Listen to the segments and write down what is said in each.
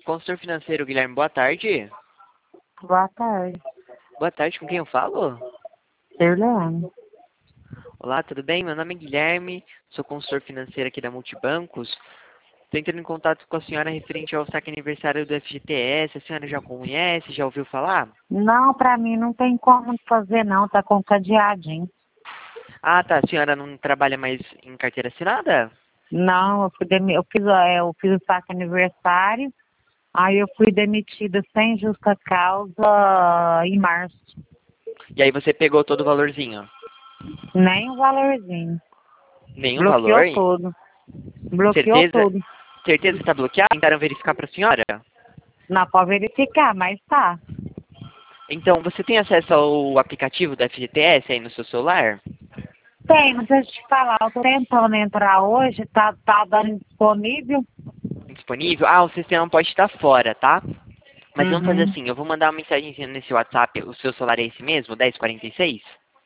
consultor financeiro, Guilherme, boa tarde. Boa tarde, Boa tarde, com quem eu falo? Sirlene. Olá, tudo bem? Meu nome é Guilherme, sou consultor financeiro aqui da Multibancos. Estou entrando em contato com a senhora referente ao saque aniversário do FGTS. A senhora já conhece, já ouviu falar? Não, pra mim não tem como fazer não, tá com cadeadinho. Ah, tá. A senhora não trabalha mais em carteira assinada? Não, eu fiz o saque aniversário, aí eu fui demitida sem justa causa em março. E aí você pegou todo o valorzinho? Nem o valorzinho. Nenhum valor? Bloqueou tudo. Bloqueou Certeza? tudo. Certeza que está bloqueado? Tentaram verificar para a senhora? Não pode verificar, mas tá. Então, você tem acesso ao aplicativo da FGTS aí no seu celular? Tem, mas deixa eu te falar, eu tô tentando entrar hoje, tá dando disponível. Disponível? Ah, o sistema pode estar fora, tá? Mas vamos fazer Uhum. assim, eu vou mandar uma mensagenzinha nesse WhatsApp. O seu celular é esse mesmo, 1046?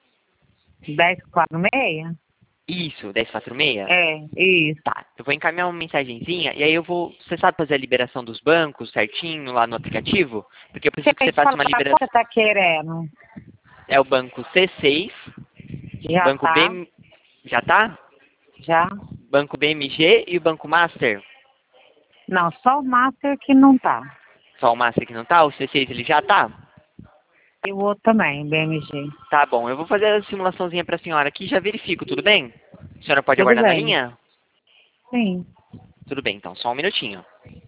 1046? Isso, 1046? É, isso. Tá, eu vou encaminhar uma mensagenzinha e aí eu vou... Você sabe fazer a liberação dos bancos certinho lá no aplicativo? Porque eu preciso que Deixa eu você te faça falar, uma qual liberação. você tá querendo? É o banco C6, Já banco tá, B... Já tá? já. Banco BMG e o banco Master. Não, só o Master que não tá. Só o Master que não tá? O C6 ele já tá? E o outro também, BMG. Tá bom, eu vou fazer a simulaçãozinha pra senhora aqui e já verifico, tudo bem? A senhora pode Tudo aguardar na bem. linha? Sim. Tudo bem, então, só um minutinho.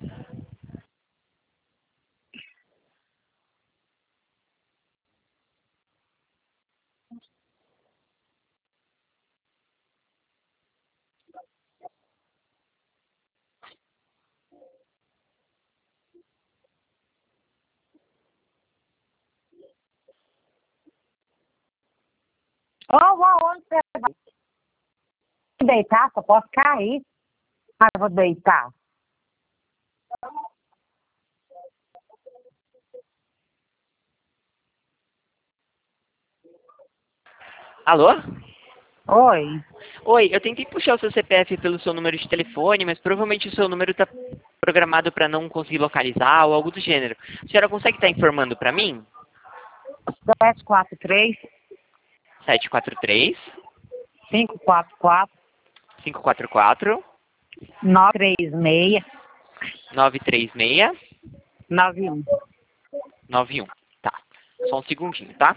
Onde você vai deitar? Só posso cair. Ah, eu vou deitar. Alô? Oi. Oi, eu tentei puxar o seu CPF pelo seu número de telefone, mas provavelmente o seu número está programado para não conseguir localizar ou algo do gênero. A senhora consegue estar informando para mim? 743 743 544 544 936 936 91. 91. Tá. Só um segundinho, tá?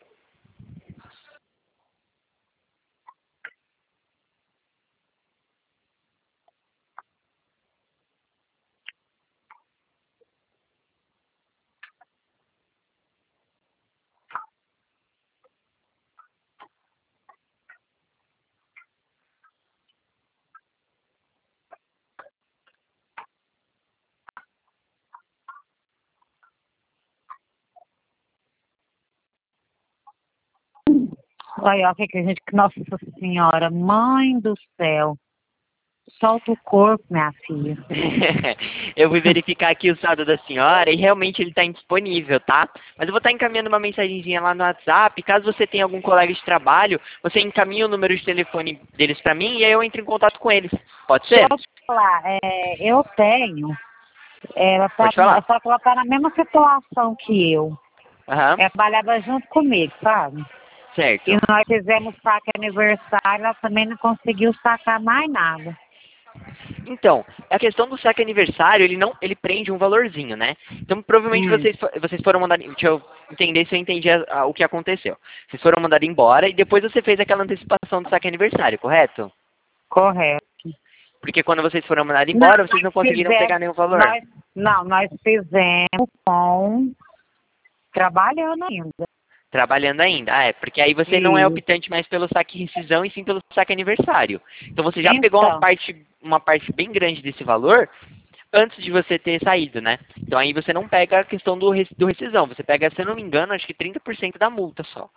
Olha, ó, que a gente. Nossa Senhora, mãe do céu. Solta o corpo, minha filha. Eu vou verificar aqui o saldo da senhora e realmente ele está indisponível, tá? Mas eu vou estar encaminhando uma mensagenzinha lá no WhatsApp. Caso você tenha algum colega de trabalho, você encaminha o número de telefone deles para mim e aí eu entro em contato com eles. Pode Deixa ser? eu te falar, eu tenho. Pode falar. Só que ela tá na mesma situação que eu. Aham, Ela trabalhava junto comigo, sabe? E certo. nós fizemos saque aniversário, ela também não conseguiu sacar mais nada. Então, a questão do saque aniversário, ele prende um valorzinho, né? Então, provavelmente Hum, vocês foram mandados... Deixa eu entender se eu entendi o que aconteceu. Vocês foram mandados embora e depois você fez aquela antecipação do saque aniversário, correto? correto. Porque quando vocês foram mandados Não, embora, vocês não nós conseguiram fizemos, pegar nenhum valor. nós fizemos com trabalhando ainda. Trabalhando ainda. Ah, é, porque aí você não é E optante mais pelo saque rescisão e sim pelo saque aniversário. Então você já pegou então, uma parte bem grande desse valor antes de você ter saído, né? Então aí você não pega a questão do rescisão. Você pega, se eu não me engano, acho que 30% da multa só.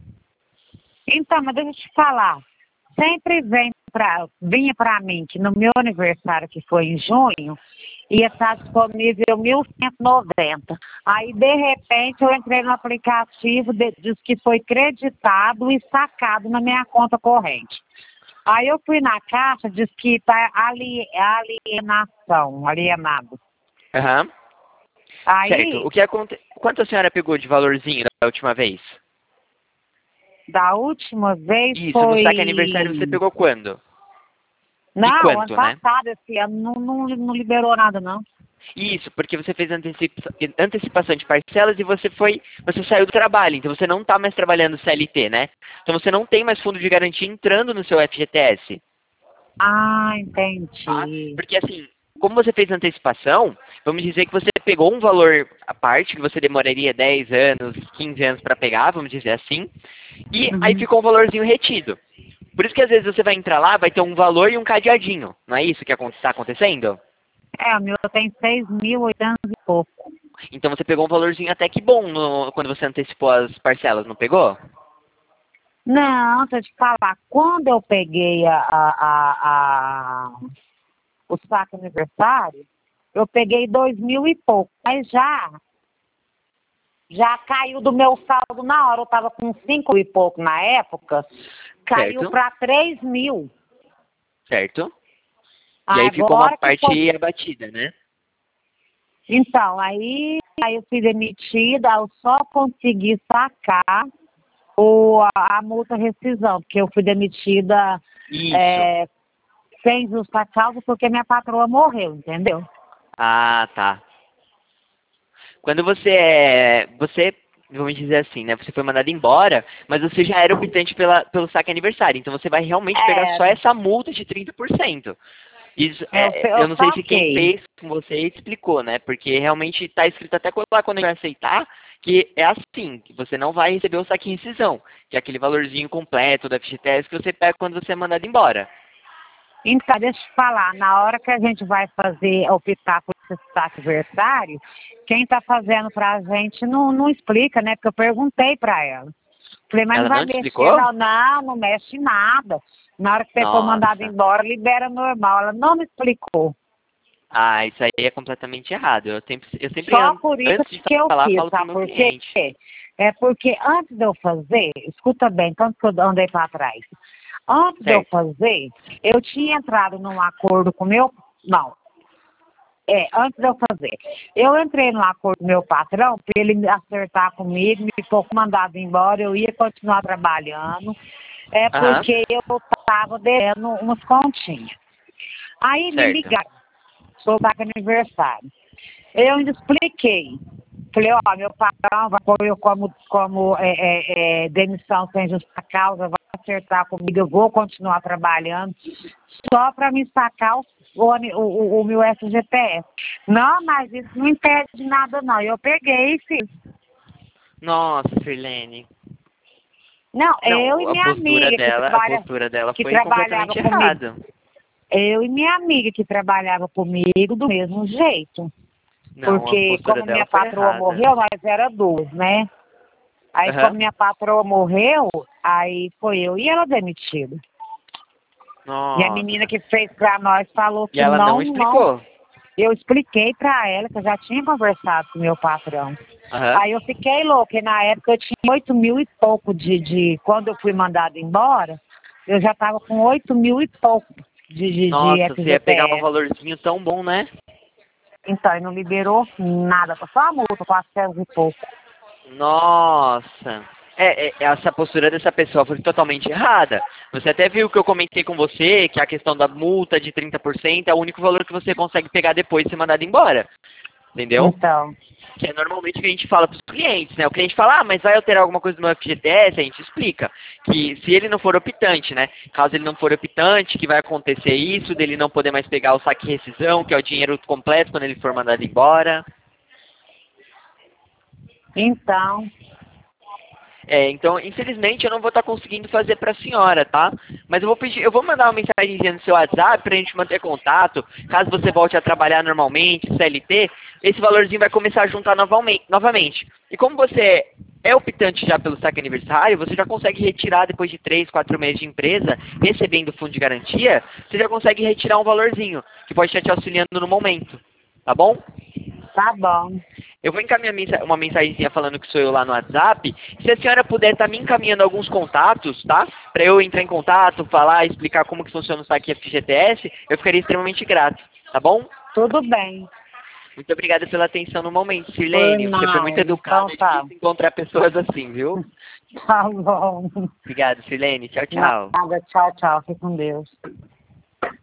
mas deixa eu te falar. Sempre vinha pra mim que no meu aniversário, que foi em junho, ia estar disponível 1.190. Aí, de repente, eu entrei no aplicativo, diz que foi creditado e sacado na minha conta corrente. Aí eu fui na caixa, diz que está alienado. Aham. Aí, Certo. Quanto a senhora pegou de valorzinho da última vez? da última vez Isso, no foi... saque aniversário você pegou quando? E Não, ano quanto, né? passado, esse ano não liberou nada, não. Isso, porque você fez antecipação de parcelas e você saiu do trabalho, então você não está mais trabalhando CLT, né? Então você não tem mais fundo de garantia entrando no seu FGTS. Ah, Tá? entendi. Porque assim, como você fez antecipação, vamos dizer que você pegou um valor à parte, que você demoraria 10 anos, 15 anos para pegar, vamos dizer assim, e aí Uhum. ficou um valorzinho retido. Por isso que às vezes você vai entrar lá, vai ter um valor e um cadeadinho. Não é isso que está acontecendo? É, o meu tem 6.800 e pouco. Então você pegou um valorzinho até que bom quando você antecipou as parcelas, não pegou? Não, deixa eu te falar, quando eu peguei o saque aniversário, eu peguei 2.000 e pouco, mas já caiu do meu saldo na hora, eu estava com 5 e pouco na época, caiu Certo, para 3.000. certo. E aí ficou uma Agora que foi. parte abatida, né? Então, aí eu fui demitida, eu só consegui sacar a multa rescisão, porque eu fui demitida Isso. sem justa causa porque minha patroa morreu, entendeu? Ah, tá. Quando vamos dizer assim, né? Você foi mandado embora, mas você já era optante pelo saque aniversário. Então você vai realmente pegar só Era. essa multa de 30%. Isso, Eu eu não sei se quem saquei. fez com você te explicou, né? Porque realmente está escrito até lá quando a gente vai aceitar, que é assim, que você não vai receber o saque em rescisão, que é aquele valorzinho completo da FGTS que você pega quando você é mandado embora. Então, deixa eu te falar, na hora que a gente vai optar por esse saque aniversário, quem está fazendo para a gente não explica, né? Porque eu perguntei para ela. Falei, mas não Ela vai não te mexer, explicou? não mexe em nada. Na hora que você for mandado Nossa. embora, libera normal. Ela não me explicou. Ah, isso aí é completamente errado. Eu sempre Só por isso antes de que eu falar, fiz, falo pro sabe meu por quê? cliente. É porque antes de eu fazer, escuta bem, tanto que eu andei para trás. Antes de eu Certo. fazer, eu tinha entrado num acordo com meu. Não, antes de eu fazer. Eu entrei num acordo com meu patrão para ele me acertar comigo, me for mandado embora, eu ia continuar trabalhando. É Aham. porque eu estava devendo umas continhas. Aí me Certo. ligaram, sobre o aniversário. Eu ainda expliquei. Falei, ó, meu patrão vai pôr eu como demissão sem justa causa, vai acertar comigo, eu vou continuar trabalhando, só para me sacar o meu FGTS. Não, mas isso não impede nada, não. Eu peguei e fiz. Nossa, Sirlene. Não, eu e Não, minha amiga a postura dela que foi trabalhava completamente comigo. errada. Eu e minha amiga que trabalhava comigo do mesmo jeito. Não, a Porque postura como dela minha foi patroa errada. morreu, nós era duas, né? Aí como Aham. minha patroa morreu, aí foi eu e ela demitida. E a menina Nossa. que fez pra nós falou E que ela não não. explicou. Eu expliquei pra ela que eu já tinha conversado com meu patrão. Aham. Aí eu fiquei louca, e na época eu tinha 8.000 e pouco quando eu fui mandada embora, eu já tava com 8.000 e pouco de Nossa, você ia pegar um FGTS. valorzinho tão bom, né? Então, ele não liberou nada, só a multa, 400 e pouco. Nossa. Essa postura dessa pessoa foi totalmente errada. Você até viu que eu comentei com você que a questão da multa de 30% é o único valor que você consegue pegar depois de ser mandado embora. Entendeu? Então, Que é normalmente o que a gente fala para os clientes, né? O cliente fala, ah, mas vai alterar alguma coisa no meu FGTS? A gente explica que se ele não for optante, né? Caso ele não for optante, que vai acontecer isso, dele não poder mais pegar o saque rescisão, que é o dinheiro completo quando ele for mandado embora. então, Então, infelizmente, eu não vou estar conseguindo fazer para a senhora, tá? Mas eu vou mandar uma mensagenzinha no seu WhatsApp para a gente manter contato. Caso você volte a trabalhar normalmente, CLT, esse valorzinho vai começar a juntar novamente. E como você é optante já pelo saque aniversário, você já consegue retirar depois de 3, 4 meses de empresa, recebendo o fundo de garantia, você já consegue retirar um valorzinho, que pode estar te auxiliando no momento, tá bom? tá bom. Eu vou encaminhar uma mensagenzinha falando que sou eu lá no WhatsApp. Se a senhora puder estar me encaminhando alguns contatos, tá? Para eu entrar em contato, falar, explicar como que funciona o saque FGTS, eu ficaria extremamente grato, tá bom? Tudo bem. Muito obrigada pela atenção no momento, Sirlene. Você foi muito educada, Então, tá. é difícil encontrar pessoas assim, viu? Tá bom. Obrigado, Sirlene. Tchau, tchau. Nada, tchau, tchau. Fique com Deus.